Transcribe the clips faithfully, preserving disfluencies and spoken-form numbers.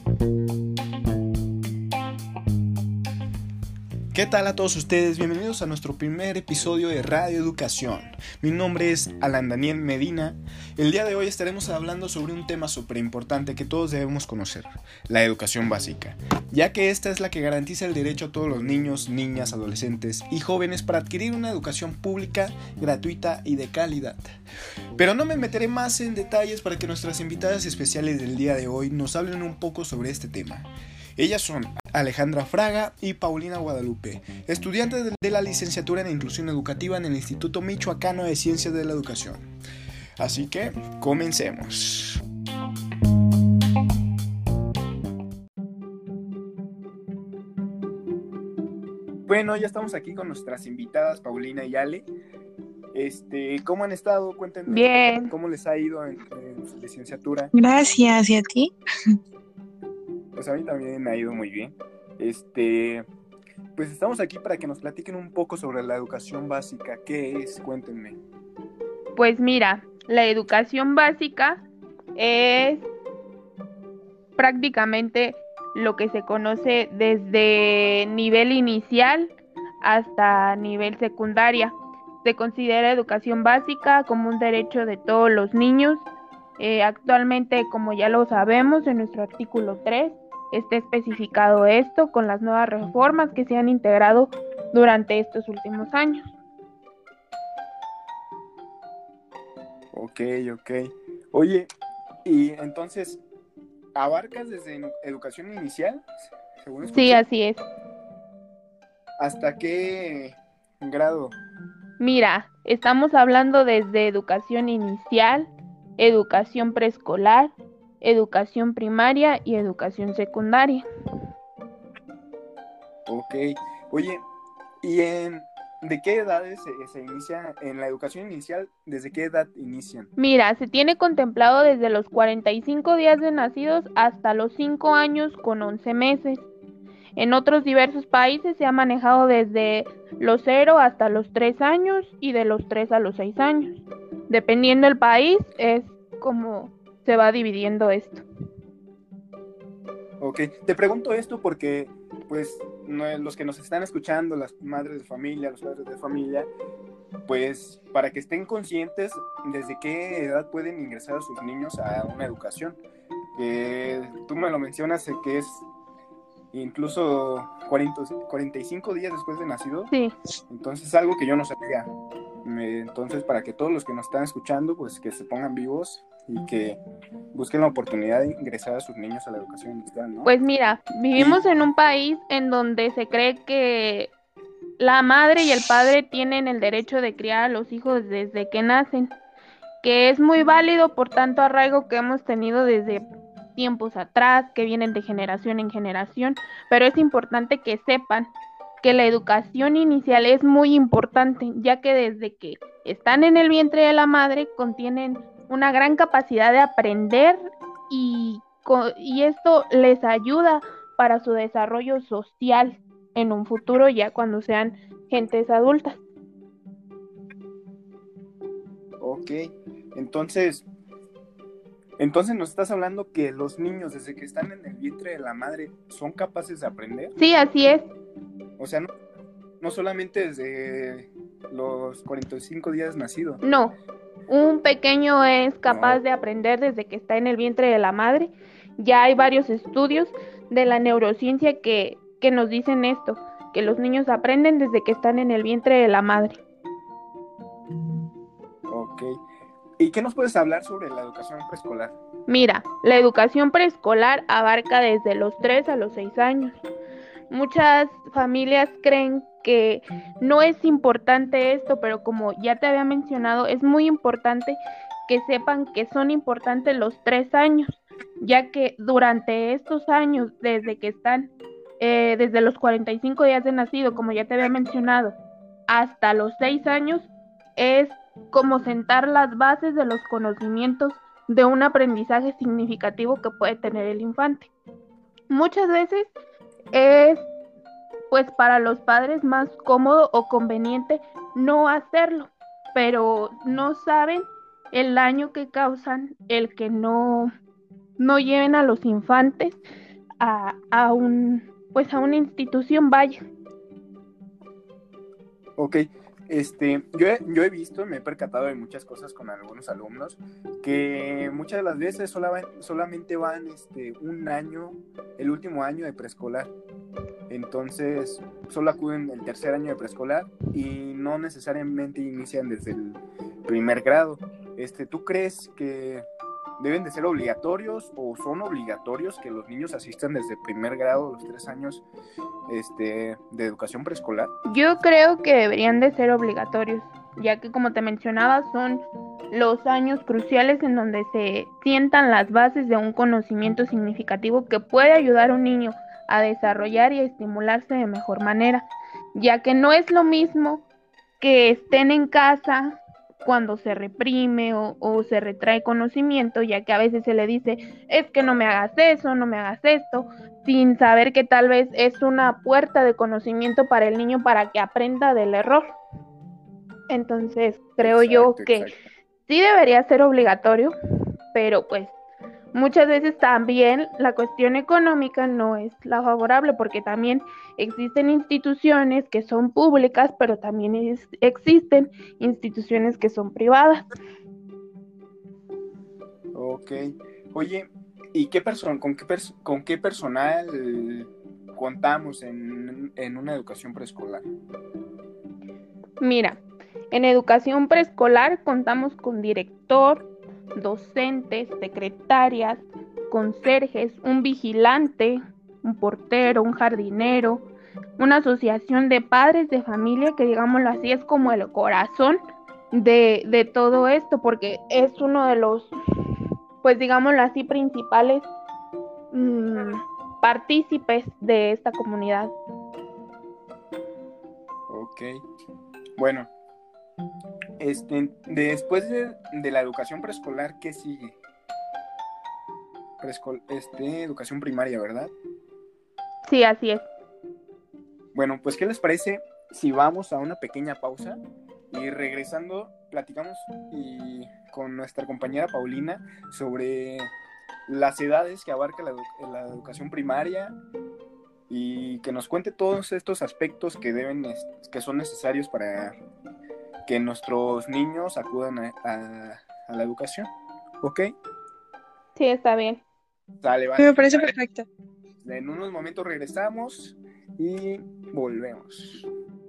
¿Qué tal a todos ustedes? Bienvenidos a nuestro primer episodio de Radio Educación. Mi nombre es Alan Daniel Medina. El día de hoy estaremos hablando sobre un tema súper importante que todos debemos conocer, la educación básica, ya que esta es la que garantiza el derecho a todos los niños, niñas, adolescentes y jóvenes para adquirir una educación pública, gratuita y de calidad. Pero no me meteré más en detalles para que nuestras invitadas especiales del día de hoy nos hablen un poco sobre este tema. Ellas son Alejandra Fraga y Paulina Guadalupe, estudiantes de la licenciatura en Inclusión Educativa en el Instituto Michoacano de Ciencias de la Educación. Así que, comencemos. Bueno, ya estamos aquí con nuestras invitadas Paulina y Ale. Este, ¿cómo han estado? Cuéntenme. Bien. ¿Cómo les ha ido en, en su licenciatura? Gracias, ¿y a ti? Pues a mí también me ha ido muy bien. Este, pues estamos aquí para que nos platiquen un poco sobre la educación básica. ¿Qué es? Cuéntenme. Pues mira, la educación básica es prácticamente lo que se conoce desde nivel inicial hasta nivel secundaria. Se considera educación básica como un derecho de todos los niños. Eh, actualmente, como ya lo sabemos, en nuestro artículo tres está especificado esto con las nuevas reformas que se han integrado durante estos últimos años. Ok, ok. Oye, y entonces, ¿abarcas desde educación inicial? Según escuché. Sí, así es. ¿Hasta qué grado? Mira, estamos hablando desde educación inicial, educación preescolar, educación primaria y educación secundaria. Ok. Oye, ¿y en de qué edades se, se inicia en la educación inicial? ¿Desde qué edad inician? Mira, se tiene contemplado desde los cuarenta y cinco días de nacidos hasta los cinco años con once meses. En otros diversos países se ha manejado desde los cero hasta los tres años y de los tres a los seis años. Dependiendo del país, es como se va dividiendo esto. Ok, te pregunto esto porque, pues, no, los que nos están escuchando, las madres de familia, los padres de familia, pues, para que estén conscientes desde qué edad pueden ingresar a sus niños a una educación. Eh, tú me lo mencionas, eh, que es incluso cuarenta, cuarenta y cinco días después de nacido. Sí. Entonces, algo que yo no sabía. Me, entonces, para que todos los que nos están escuchando, pues, que se pongan vivos y que busquen la oportunidad de ingresar a sus niños a la educación inicial, ¿no? Pues mira, vivimos y... en un país en donde se cree que la madre y el padre tienen el derecho de criar a los hijos desde que nacen, que es muy válido por tanto arraigo que hemos tenido desde tiempos atrás, que vienen de generación en generación, pero es importante que sepan que la educación inicial es muy importante, ya que desde que están en el vientre de la madre contienen una gran capacidad de aprender y, y esto les ayuda para su desarrollo social en un futuro ya cuando sean gentes adultas. Ok, entonces, entonces nos estás hablando que los niños desde que están en el vientre de la madre son capaces de aprender. Sí, así es. O sea, no, no solamente desde los cuarenta y cinco días nacido. No, un pequeño es capaz no. de aprender desde que está en el vientre de la madre. Ya hay varios estudios de la neurociencia que, que nos dicen esto, que los niños aprenden desde que están en el vientre de la madre. Ok. ¿Y qué nos puedes hablar sobre la educación preescolar? Mira, la educación preescolar abarca desde los tres a los seis años. Muchas familias creen que no es importante esto, pero como ya te había mencionado, es muy importante que sepan que son importantes los tres años, ya que durante estos años, desde que están, eh, desde los cuarenta y cinco días de nacido, como ya te había mencionado, hasta los seis años, es como sentar las bases de los conocimientos de un aprendizaje significativo que puede tener el infante. Muchas veces es pues para los padres más cómodo o conveniente no hacerlo, pero no saben el daño que causan el que no, no lleven a los infantes a, a un, pues a una institución, vaya. Ok, este, yo he, yo he visto, me he percatado de muchas cosas con algunos alumnos, que muchas de las veces sola, solamente van este, un año, el último año de preescolar. Entonces, solo acuden el tercer año de preescolar y no necesariamente inician desde el primer grado. Este, ¿tú crees que deben de ser obligatorios o son obligatorios que los niños asistan desde el primer grado, los tres años este, de educación preescolar? Yo creo que deberían de ser obligatorios, ya que como te mencionaba, son los años cruciales en donde se sientan las bases de un conocimiento significativo que puede ayudar a un niño a desarrollar y a estimularse de mejor manera, ya que no es lo mismo que estén en casa cuando se reprime o, o se retrae conocimiento, ya que a veces se le dice, es que no me hagas eso, no me hagas esto, sin saber que tal vez es una puerta de conocimiento para el niño para que aprenda del error. Entonces, creo yo Exacto, que exacto. sí debería ser obligatorio, pero pues muchas veces también la cuestión económica no es la favorable, porque también existen instituciones que son públicas, pero también es- existen instituciones que son privadas. Ok. Oye, ¿y qué persona, con qué pers- con qué personal contamos en, en una educación preescolar? Mira, en educación preescolar contamos con director, docentes, secretarias, conserjes, un vigilante, un portero, un jardinero, una asociación de padres de familia que, digámoslo así, es como el corazón de, de todo esto, porque es uno de los, pues digámoslo así, principales mm, partícipes de esta comunidad. Ok. Bueno, este, después de, de la educación preescolar, ¿qué sigue? Preescol- este, educación primaria, ¿verdad? Sí, así es. Bueno, pues ¿qué les parece si vamos a una pequeña pausa y regresando platicamos y con nuestra compañera Paulina sobre las edades que abarca la, edu- la educación primaria y que nos cuente todos estos aspectos que deben que son necesarios para que nuestros niños acudan a, a, a la educación? ¿Ok? Sí, está bien. Sale, vale. Me parece perfecto. En unos momentos regresamos y volvemos.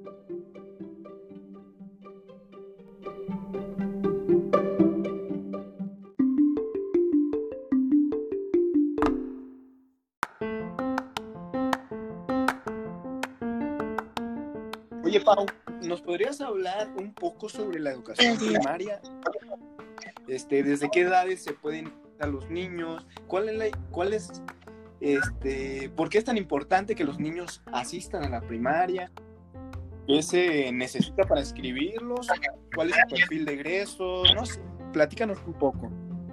Oye, Pau, ¿nos podrías hablar un poco sobre la educación primaria? Este, ¿desde qué edades se pueden a los niños? ¿Cuál es la, cuál es, este, por qué es tan importante que los niños asistan a la primaria? ¿Qué se necesita para inscribirlos? ¿Cuál es su perfil de egreso? No sé, platícanos un poco.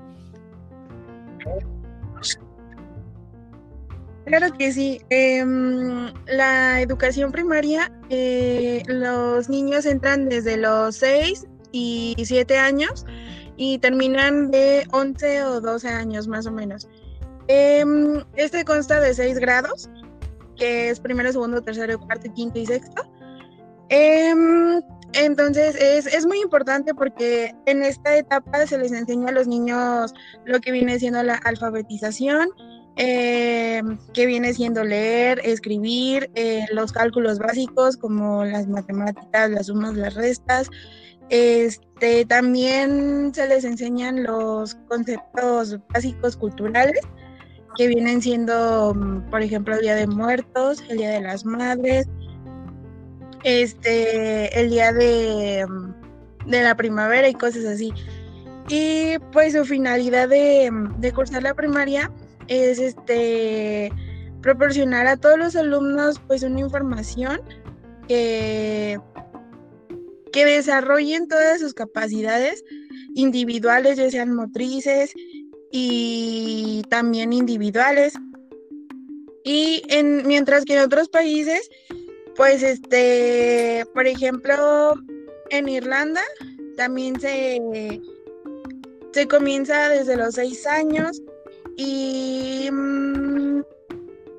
Claro que sí. Em, la educación primaria, eh, los niños entran desde los seis y siete años y terminan de once o doce años más o menos. Em, este consta de seis grados, que es primero, segundo, tercero, cuarto, quinto y sexto. Em, entonces es, es muy importante porque en esta etapa se les enseña a los niños lo que viene siendo la alfabetización, eh, que viene siendo leer, escribir, eh, los cálculos básicos como las matemáticas, las sumas, las restas. Este, también se les enseñan los conceptos básicos culturales que vienen siendo, por ejemplo, el Día de Muertos, el Día de las Madres, este, el día de, de la primavera y cosas así. Y pues su finalidad de, de cursar la primaria es este proporcionar a todos los alumnos pues una información que, que desarrollen todas sus capacidades individuales, ya sean motrices y también individuales. Y en, mientras que en otros países, pues este, por ejemplo, en Irlanda también se, se comienza desde los seis años y,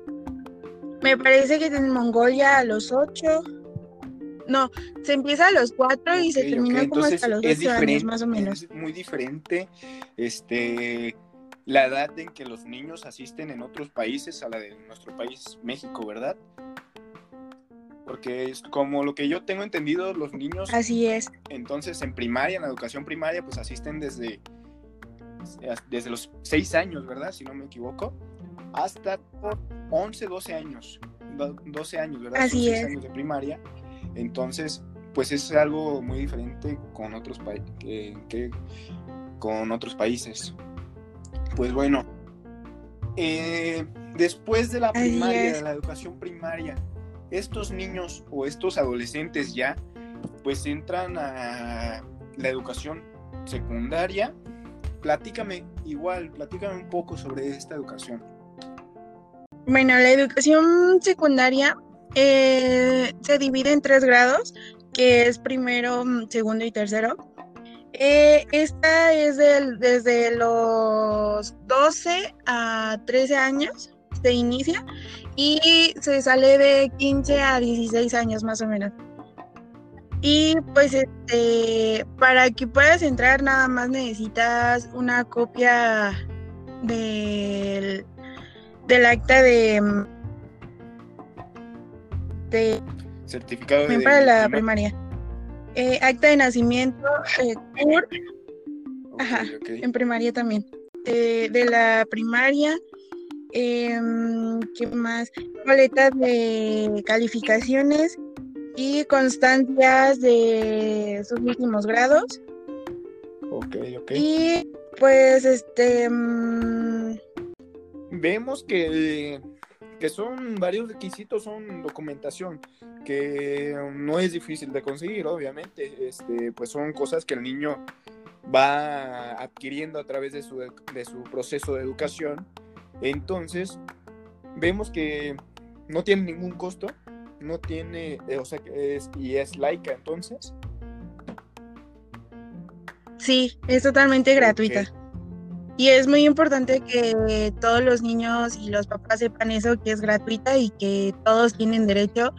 Me parece que en Mongolia a los ocho. No, se empieza a los cuatro y Ok, se ok, termina como hasta entonces los es ocho años, diferente, más o menos. es muy diferente este, la edad en que los niños asisten en otros países a la de nuestro país, México, ¿verdad? Porque es como lo que yo tengo entendido, los niños, Así es. entonces en primaria, en la educación primaria, pues asisten desde, desde los seis años, ¿verdad? Si no me equivoco, hasta once, doce años, doce años, ¿verdad? Son Así seis es. años de primaria, entonces pues es algo muy diferente con otros, pa que, que, con otros países. Pues bueno, eh, después de la Así primaria, de es. la educación primaria, estos niños o estos adolescentes ya pues entran a la educación secundaria. Platícame igual, platícame un poco sobre esta educación. Bueno, la educación secundaria eh, se divide en tres grados, que es primero, segundo y tercero. Eh, esta es del, desde los doce a trece años, se inicia, y se sale de quince a dieciséis años más o menos. Y pues este, para que puedas entrar nada más necesitas una copia del, del acta de, de Certificado también de para la primaria. primaria. Eh, acta de nacimiento, eh, C U R, Okay, ajá, okay. en primaria también. De, de la primaria, eh, ¿qué más? Boletas de calificaciones y constancias de sus últimos grados. Ok, ok. Y pues este... Mmm... Vemos que, que son varios requisitos, son documentación, que no es difícil de conseguir, obviamente. Este, pues son cosas que el niño va adquiriendo a través de su, de su proceso de educación. Entonces, vemos que no tiene ningún costo, no tiene, o sea, es, y es laica, entonces. Sí, es totalmente gratuita. Okay. Y es muy importante que todos los niños y los papás sepan eso, que es gratuita y que todos tienen derecho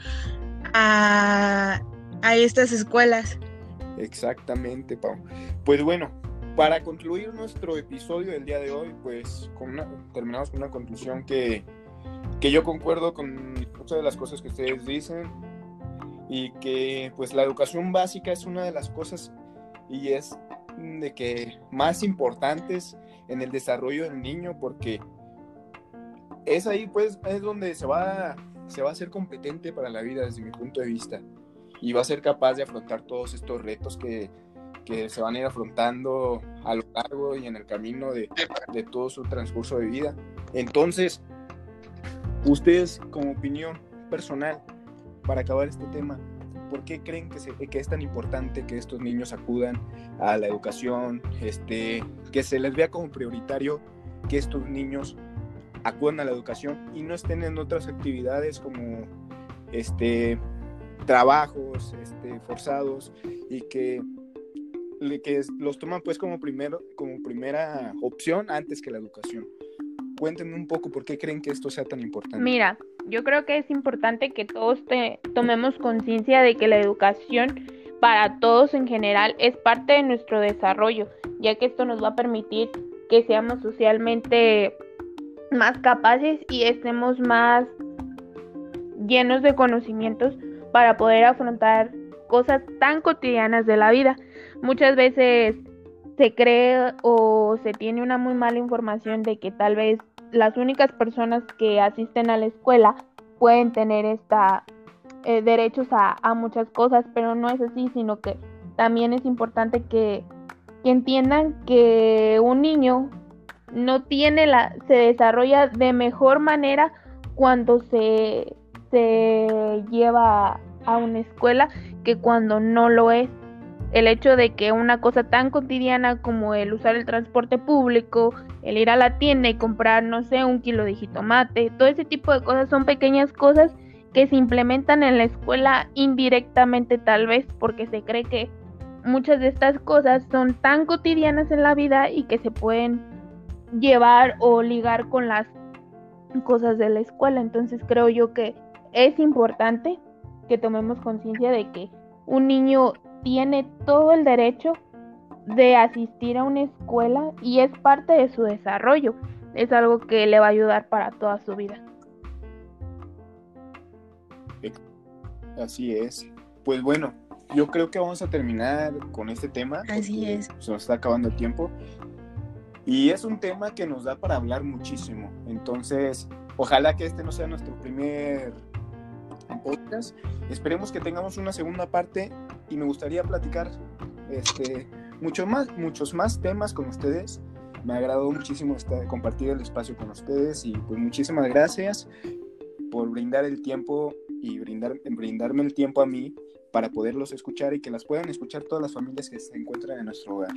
a, a estas escuelas. Exactamente, Pau. Pues bueno, para concluir nuestro episodio del día de hoy, pues con una, terminamos con una conclusión que, que yo concuerdo con muchas de las cosas que ustedes dicen, y que pues la educación básica es una de las cosas y es de que más importantes en el desarrollo del niño, porque es ahí pues es donde se va, se va a ser competente para la vida desde mi punto de vista, y va a ser capaz de afrontar todos estos retos que, que se van a ir afrontando a lo largo y en el camino de, de todo su transcurso de vida. Entonces, ustedes como opinión personal, para acabar este tema, ¿por qué creen que, se, que es tan importante que estos niños acudan a la educación, este, que se les vea como prioritario que estos niños acudan a la educación y no estén en otras actividades como este, trabajos este, forzados, y que, que los toman pues como, primero, como primera opción antes que la educación? Cuéntenme un poco por qué creen que esto sea tan importante. Mira, yo creo que es importante que todos te, tomemos conciencia de que la educación para todos en general es parte de nuestro desarrollo, ya que esto nos va a permitir que seamos socialmente más capaces y estemos más llenos de conocimientos para poder afrontar cosas tan cotidianas de la vida. Muchas veces se cree o se tiene una muy mala información de que tal vez las únicas personas que asisten a la escuela pueden tener esta eh, derechos a, a muchas cosas, pero no es así, sino que también es importante que, que entiendan que un niño no tiene la, se desarrolla de mejor manera cuando se, se lleva a una escuela que cuando no lo es. El hecho de que una cosa tan cotidiana como el usar el transporte público, el ir a la tienda y comprar, no sé, un kilo de jitomate, todo ese tipo de cosas son pequeñas cosas que se implementan en la escuela indirectamente, tal vez porque se cree que muchas de estas cosas son tan cotidianas en la vida y que se pueden llevar o ligar con las cosas de la escuela. Entonces creo yo que es importante que tomemos conciencia de que un niño tiene todo el derecho de asistir a una escuela y es parte de su desarrollo. Es algo que le va a ayudar para toda su vida. Así es. Pues bueno, yo creo que vamos a terminar con este tema. Así es. Se nos está acabando el tiempo. Y es un tema que nos da para hablar muchísimo. Entonces, ojalá que este no sea nuestro primer podcast. Esperemos que tengamos una segunda parte y me gustaría platicar este, mucho más, muchos más temas con ustedes. Me agradó muchísimo estar, compartir el espacio con ustedes y pues muchísimas gracias por brindar el tiempo y brindar, brindarme el tiempo a mí para poderlos escuchar y que las puedan escuchar todas las familias que se encuentran en nuestro hogar.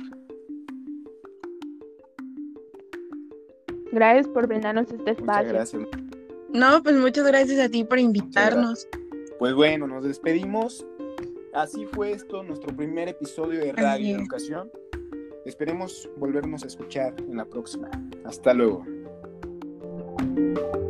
Gracias por brindarnos este espacio. Muchas gracias. No, pues muchas gracias a ti por invitarnos. Pues bueno, nos despedimos. Así fue esto, nuestro primer episodio de Radio Educación. Esperemos volvernos a escuchar en la próxima. Hasta luego.